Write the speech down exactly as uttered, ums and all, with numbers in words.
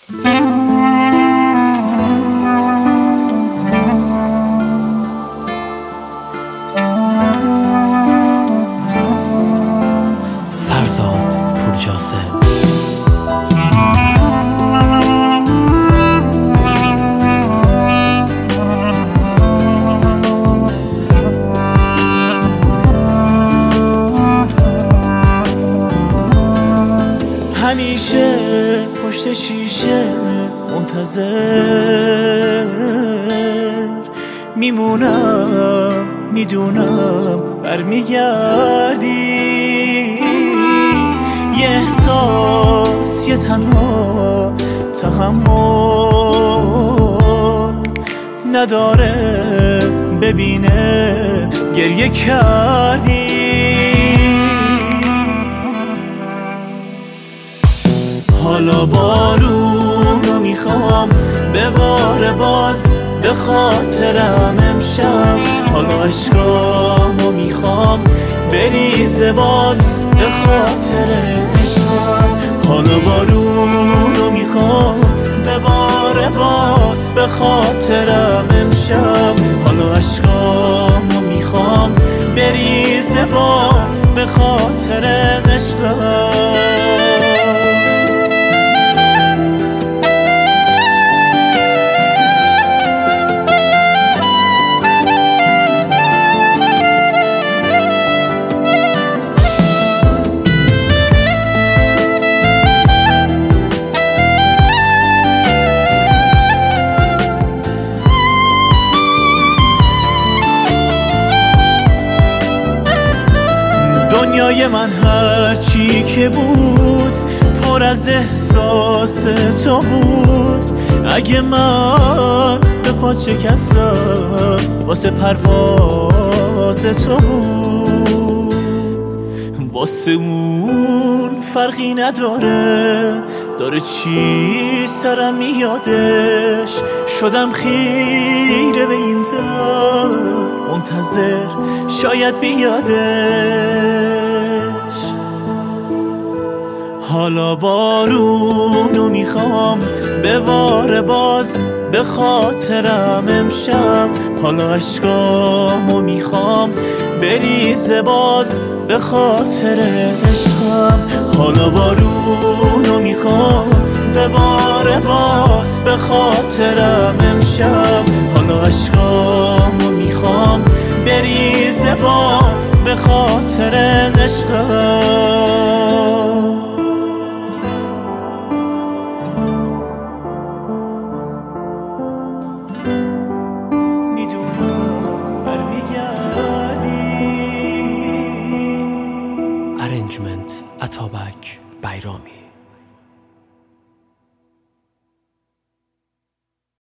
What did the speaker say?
فرزاد پورجاسم. همیشه پشت شیشه منتظر میمونم، میدونم برمیگردی. یه احساس، یه تنها تحمل نداره ببینه گریه کردی. حالا بارونو میخوام بباره باز به خاطرم امشب. حالا عشقامو میخوام بریزه باز به خاطر عشقم. حالا بارونو میخوام بباره باز به خاطرم امشب. حالا عشقامو میخوام بریزه باز به خاطر عشقم. دنیای من هرچی که بود پر از احساس تو بود. اگه من به پا شکستم واسه پرواز تو بود. واسه اون فرقی نداره داره چی سرم میادش. شدم خیره به این در منتظر شاید بیادش. حالا بارونو میخوام بباره باز به خاطرم امشب. حالا عشقامو میخوام بریزه باز به خاطر عشقم. حالا بارونو میخوام بباره باز به خاطرم امشب. حالا عشقامو میخوام بریزه باز به خاطر عشقم. میدونم برمیگردی. ارنجمنت اتابک بیرامی.